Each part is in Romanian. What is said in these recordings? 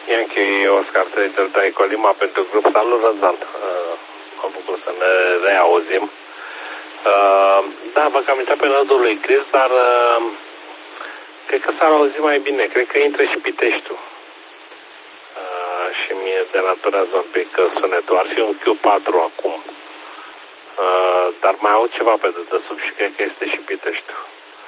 Yankee Oscar 3 Delta Eco Lima pentru grup. Salut, Răzvan. Mă bucur să ne reauzim. Da, vă cam intrat pe nodul lui Chris, dar cred că s-ar auzi mai bine. Cred că intră și Piteștiul. Și mie denaturează un pic sunetul. Ar fi un Q4 acum. Dar mai aud ceva pe dedesubt și cred că este și Piteștiul.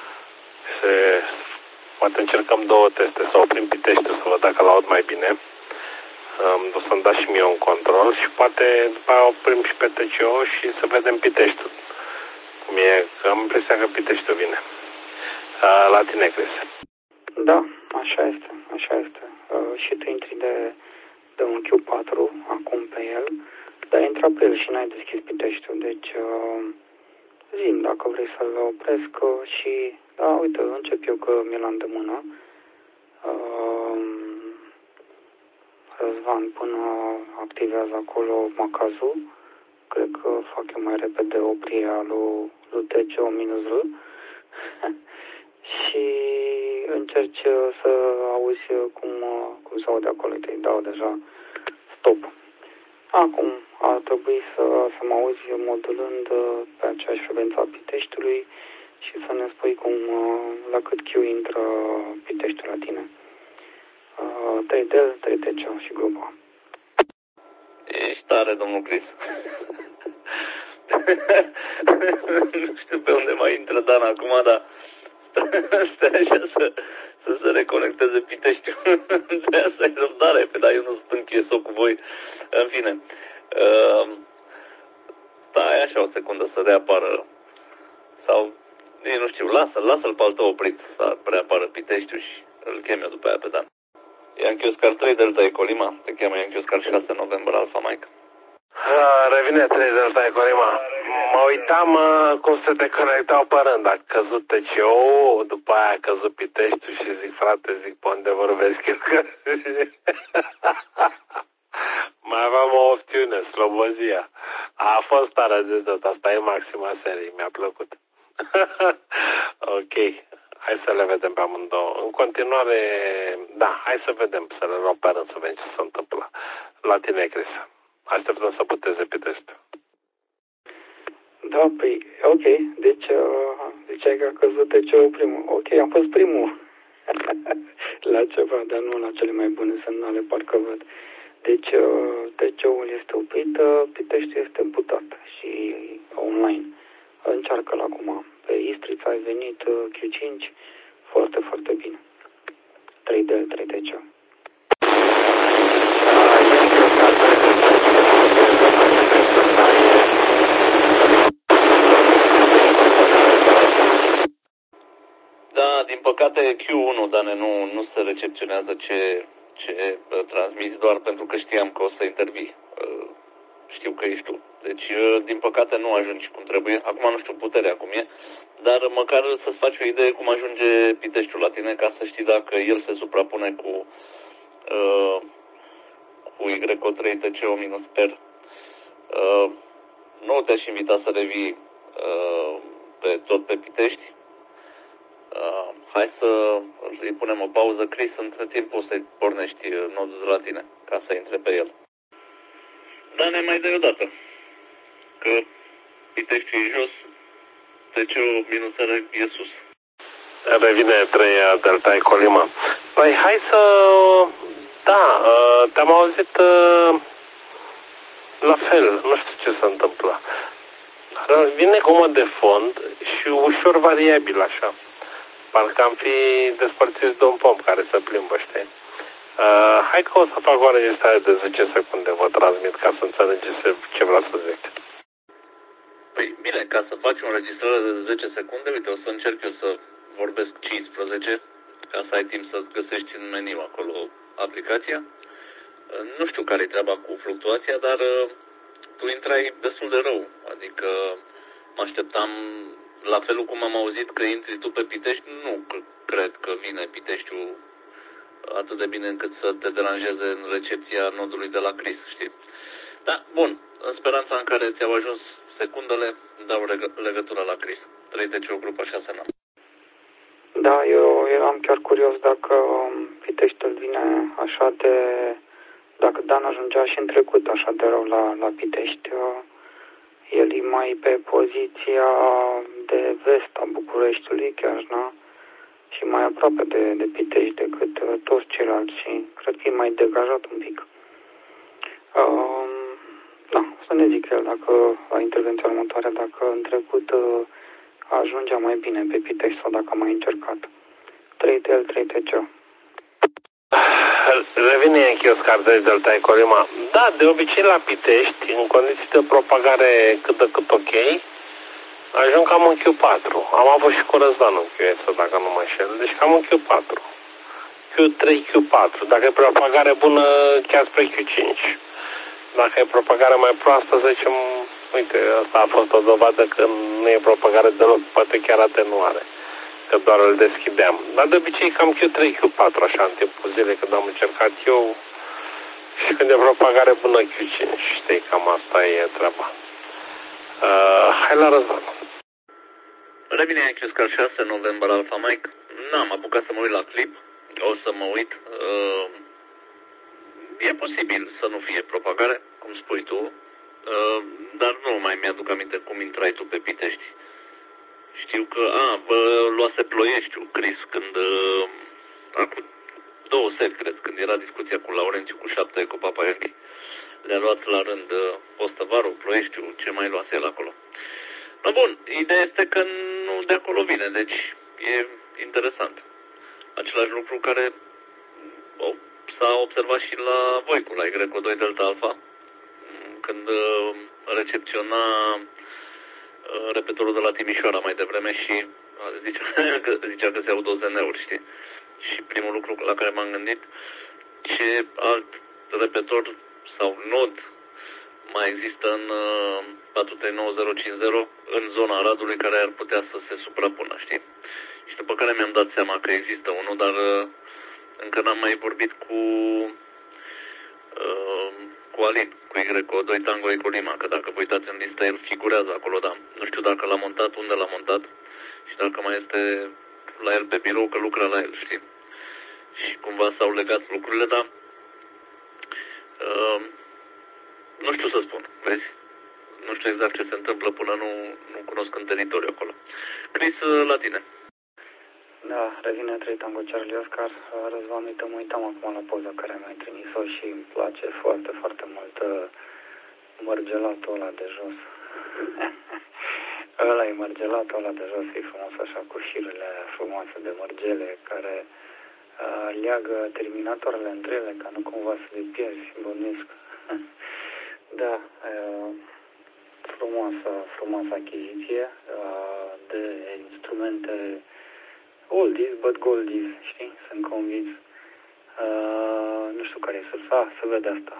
Poate încercăm două teste. Să oprim Piteștiul să văd dacă l-aud mai bine. O să-mi dați și mie un control și poate după aia oprim și pe TCO și să vedem Piteștiul. Cum e, că am impresia că Piteștiul vine. La tine, Chris. Da, așa este, așa este. Și tu intri de un Q4 acum pe el, dar intra pe el și n-ai deschis Piteștiul, deci zi-mi dacă vrei să-l opresc și, da, uite, încep eu că mi-l am de mână. Răzvan până activează acolo macazul, cred că fac eu mai repede oprirea lui TCO-R și încerci să auzi cum se aude acolo, te dau deja stop. Acum ar trebui să mă auzi modulând pe aceeași frecvență a Piteștiului și să ne spui la cât Q intră Piteștiul la tine. 3 Del, 3 TCO și grupa. Ești tare, domnul Chris. Nu știu pe unde mai intră Dan acum, dar stai așa să se reconecteze Piteștiul. Trebuie să ai răbdare, dar eu nu sunt închis-o cu voi. În fine. Stai așa o secundă să reapară. Sau, nu știu, lasă-l pe al tău oprit să reapară Piteștiul și îl chem eu după aia pe Dan. Yankee Oscar 3 Delta Eco Lima. Te cheamă Yankee Oscar 6 November Alpha Mike. Revine 3 Delta Eco Lima. Mă uitam cum se deconectau pe rând. A căzut TCO, după aia a căzut Piteștiul și zic, frate, zic, pe unde vorbesc eu? Mai aveam o opțiune, Slobozia. A fost tare de tot, asta e maxima serie, mi-a plăcut. Ok, hai să le vedem pe amândouă. În continuare, da, hai să vedem, să le luăm pe rând, să vedem ce se întâmplă. La tine, Chris. Așteptăm să puteze Piteștiul. Da, păi, ok, deci ziceai că a căzut TCO primul. Ok, am fost primul la ceva, dar nu la cele mai bune semnale, parcă văd. Deci TCO-ul este oprit, Piteștiul este împutat și online. Încearcă-l acum. Pe Istriț ai venit Q5, foarte, foarte bine. 3 Del, 3 TCO. Da, din păcate Q1, Dane, nu se recepționează ce transmiți, doar pentru că știam că o să intervii. Știu că ești tu. Deci, din păcate, nu ajungi cum trebuie. Acum nu știu puterea cum e, dar măcar să-ți faci o idee cum ajunge Piteștiul la tine, ca să știi dacă el se suprapune cu YO3 TCO-per. Nu te-aș invita să revii tot pe Pitești. Hai să îi punem o pauză, Chris, între timp o să-i pornești nodul de la tine, ca să intre pe el. Dar ne mai dai o dată, că Piteștiul e jos, TCO-R e sus. Revine 3 Delta Eco Lima. Păi hai să... Da, te-am auzit la fel, nu știu ce se întâmplă. Vine cu mod de fond și ușor variabil așa. Parcă am fi despărțiți de un pom care se plimbă, știi? Hai că o să fac o înregistrare de 10 secunde, vă transmit ca să înțelegeți ce vreau să zic. Păi bine, ca să faci o înregistrare de 10 secunde, uite, o să încerc eu să vorbesc 15, ca să ai timp să-ți găsești în meniu acolo aplicația. Nu știu care e treaba cu fluctuația, dar tu intrai destul de rău, adică mă așteptam, la felul cum am auzit că intri tu pe Pitești, nu cred că vine Piteștiul atât de bine încât să te deranjeze în recepția nodului de la Chris, știi? Da, bun, în speranța în care ți-au ajuns secundele, dau legătura la Chris. 3 TCO grupa 6 Da, eu eram chiar curios dacă Piteștiul vine așa de... Dacă Dan ajungea și în trecut așa de rău la Pitești, el e mai pe poziția de vest a Bucureștiului, Chiajna, și mai aproape de Pitești decât toți ceilalți și cred că e mai degajat un pic. Da, să ne zic el dacă la intervenția următoare, dacă în trecut ajungea mai bine pe Pitești sau dacă a mai încercat. 3TL, 3TC. Revine în Chioscar de Delta Colima. Da, de obicei la Pitești, în condiții de propagare cât de cât ok, ajung cam în Q4. Am avut și cu Răzvan în Q4, dacă nu mă înșel. Deci cam în Q4. Q3, Q4. Dacă e propagare bună, chiar spre Q5. Dacă e propagare mai proastă, să zicem, uite, asta a fost o dovadă că nu e propagare deloc, poate chiar atenuare. Că doar îl deschideam. Dar de obicei cam Q3, Q4, așa, în timpul zilei când am încercat eu. Și când e propagare bună Q5, știi, cam asta e treaba. Hai la Răzvan. Revine aici Oscar 6, November Alpha Mike. N-am apucat să mă uit la clip. O să mă uit. E posibil să nu fie propagare, cum spui tu. Dar nu mai mi-aduc aminte cum intrai tu pe Pitești. Știu că, luase Ploieștiul, Chris, când, acum 2 seri, cred, când era discuția cu Laurențiu, cu 7 cu Papa Yankee. Le-a luat la rând Postăvaru, Ploieștiul, ce mai luase el acolo. No, bun, ideea este că nu de acolo vine, deci e interesant. Același lucru care s-a observat și la Voicu, la Y2 Delta Alpha, când recepționa repetorul de la Timișoara mai devreme și zicea că se aud OZN-uri, știi? Și primul lucru la care m-am gândit, ce alt repetor sau nod mai există în 439.050 în zona Aradului care ar putea să se suprapună, știi? Și după care mi-am dat seama că există unul, dar încă n-am mai vorbit cu Alin, cu Y2 Tango Ecolima, că dacă vă uitați în listă, el figurează acolo, dar nu știu dacă l-a montat, unde l-a montat și dacă mai este la el pe birou, că lucra la el, știi? Și cumva s-au legat lucrurile, dar nu știu să spun, vezi? Nu știu exact ce se întâmplă până nu cunosc în teritoriu acolo. Chris, la tine. Da, revine 3 Tango Charlie Oscar. Răzvan, mă uitam acum la poza care mi-ai trimis-o și îmi place foarte, foarte mult mărgelatul ăla de jos. Ăla e mărgelatul ăla de jos, e frumos așa, cu șirurile frumoase de mărgele care leagă terminatoarele între ele, ca nu cumva să le pierzi, bănuiesc. Da, frumoasă achiziție de instrumente oldies, but goldies, știi? Sunt convins. Nu știu care e sursa, se vede asta.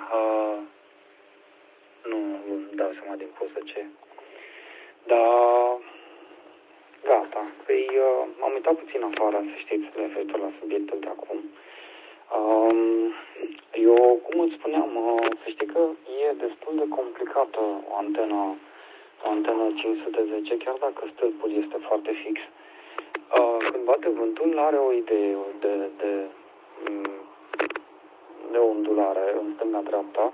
Nu dau seama din poză ce. Dar gata. Păi m-am uitat puțin afară, să știți, referitor la subiectul de acum. Eu, cum îți spuneam, să știi că e destul de complicată o antenă 510, chiar dacă stâlpul este foarte fix. Când bate vântul, are o idee de ondulare în stânga-dreapta,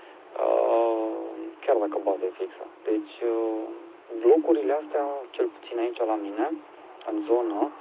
chiar dacă bate fixă. Deci, blocurile astea, cel puțin aici la mine, în zonă,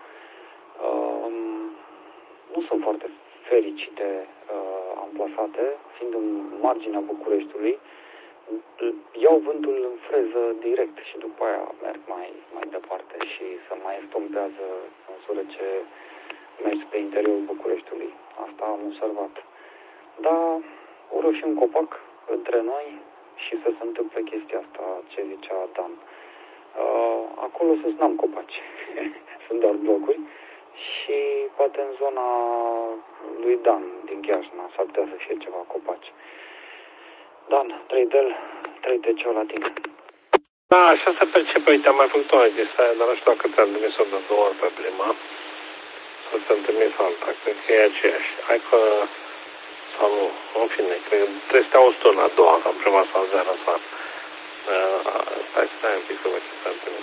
nu sunt foarte fericite amplasate, fiind în marginea Bucureștiului, iau vântul în freză direct și după aia merg mai departe și se mai estompează în măsură ce mergi pe interiorul Bucureștiului. Asta am observat. Dar ori și un copac între noi și să se întâmple chestia asta, ce zicea Dan. Acolo sus n-am copaci, sunt doar blocuri și poate în zona lui Dan din Chiajna s-ar putea să fie ceva copaci. Dan, 3TC la tine. Da, așa se percepe. Uite, am mai făcut o registrare, dar nu știu dacă ți-am trimis-o de 2 ori pe prima. Să ți-am trimis alta. Cred că e aceeași. Hai că... Sau nu, în fine, cred că trebuie să te auzi tu la a doua, ca prima sau zero sau... Stai un pic să văd ce ți-am trimis.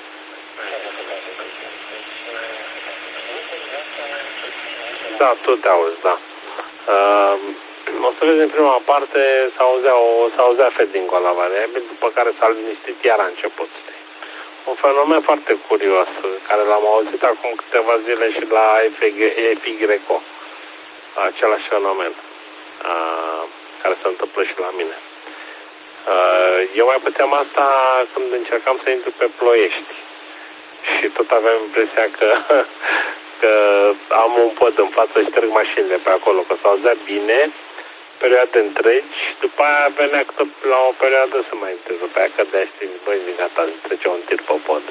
Da, tu te auzi, da. să vezi în prima parte s-auzea fading-ul la variabil, după care s-a liniștit iar a început. Un fenomen foarte curios, care l-am auzit acum câteva zile și la FY. Același fenomen care se întâmplă și la mine. Eu mai puteam asta când încercam să intru pe Ploiești și tot aveam impresia că am un pod în față și trec mașinile pe acolo, că s-auzea bine perioade întregi, după aia venea că la o perioadă să mai întâi, după aia cădea, știi, băi, din gata, trecea un tir pe pod.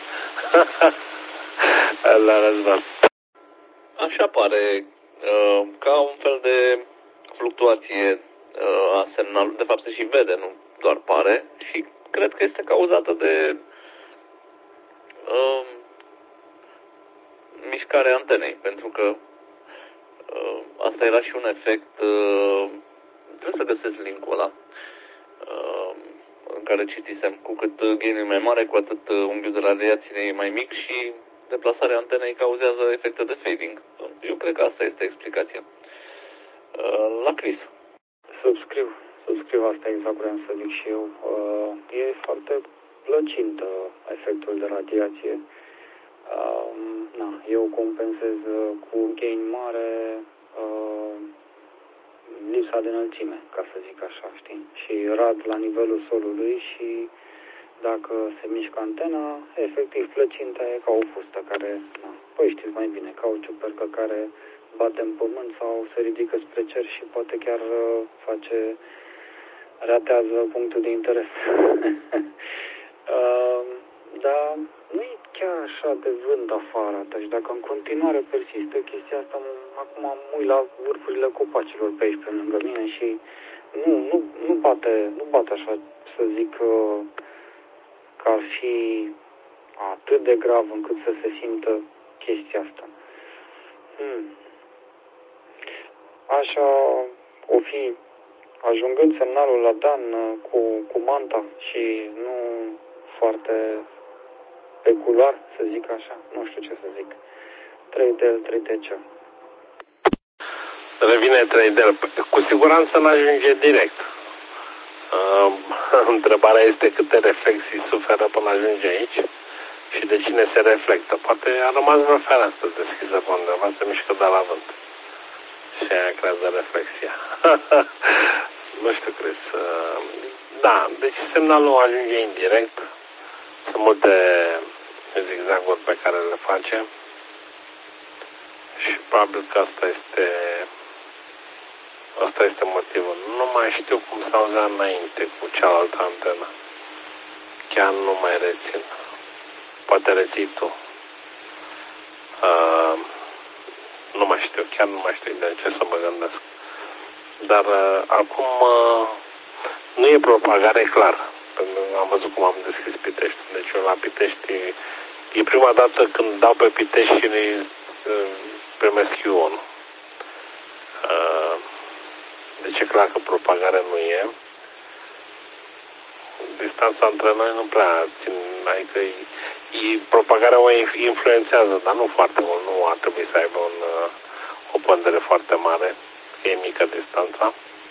La Răzvan. Așa pare, ca un fel de fluctuație a semnalului, de fapt se și vede, nu doar pare, și cred că este cauzată de mișcarea antenei, pentru că asta era și un efect, trebuie să găsesc link-ul ăla, în care citisem, cu cât gain e mai mare, cu atât unghiul de radiație e mai mic și deplasarea antenei cauzează efecte de fading. Eu cred că asta este explicația. La Chris. Subscriu asta exact vreau să zic și eu. E foarte plăcintă efectul de radiație. Eu compensez cu gain mare lipsa de înălțime, ca să zic așa, știi? Și rad la nivelul solului și dacă se mișcă antena, efectiv plăcinta e ca o fustă care, păi știți mai bine, cauciuc percă care bate în pământ sau se ridică spre cer și poate chiar ratează punctul de interes. Dar nu e chiar așa de vânt afară, și dacă în continuare persistă chestia asta, acum mă uit la vârfurile copacilor pe aici, pe lângă mine și nu bate așa, să zic că ar fi atât de grav încât să se simtă chestia asta. Așa o fi, ajungând semnalul la Dan cu manta și nu foarte peculiar, să zic așa, nu știu ce să zic. 3D, 3DC. Revine 3D. Cu siguranță n-ajunge direct. Întrebarea este câte reflexii suferă până ajunge aici și de cine se reflectă. Poate a rămas vreo fereastră deschisă pe undeva, se mișcă de la vânt. Și aia creează reflexia. Nu știu, Chris. Da, deci semnalul ajunge indirect. Sunt multe zigzaguri pe care le face și probabil că asta este motivul. Nu mai știu cum s-auzea înainte cu cealaltă antenă. Chiar nu mai rețin. Poate reții tu. Nu mai știu, chiar nu mai știu de ce să mă gândesc. Dar acum nu e propagare clar. Am văzut cum am deschis Pitești. Deci eu la Pitești e prima dată când dau pe Pitești și primesc Q1. Deci e clar că propagare nu e. Distanța între noi nu prea țin, adică propagarea o influențează, dar nu foarte mult. Nu ar trebui să aibă o pondere foarte mare, că e mică distanța.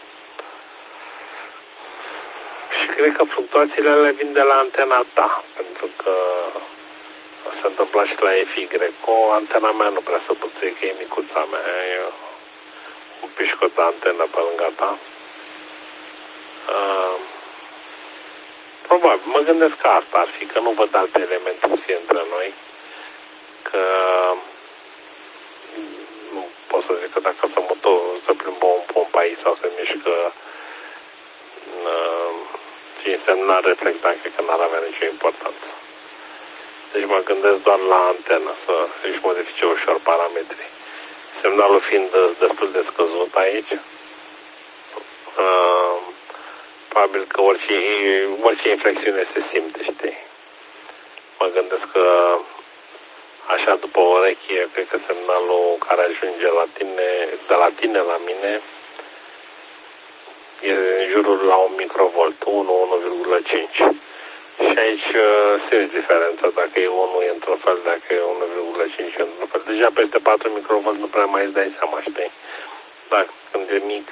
Și cred că fluctuațiile alea vin de la antena ta, pentru că se întâmpla și la FY. Antena mea nu prea se puțe, că e micuța mea, e un pișcot de antenă pe lângă ta. Probabil, mă gândesc că asta ar fi, că nu văd alte elemente să fie între noi, că nu pot să zic că dacă să plimbă un pomp aici sau se mișcă și însemna reflecta, cred că n-ar avea nicio importanță. Deci mă gândesc doar la antenă, să își modifice ușor parametrii. Semnalul fiind destul de scăzut aici, probabil că orice inflexiune se simte, știi? Mă gândesc că așa după o ureche, cred că semnalul care ajunge de la tine la mine e în jurul la 1 microvolt, 1,5. Și aici simți diferența, dacă e 1 e într-un fel, dacă e 1,5 e într-un fel. Deja peste 4 microvolt nu prea mai îți dai seama, știi? Dar când e mic,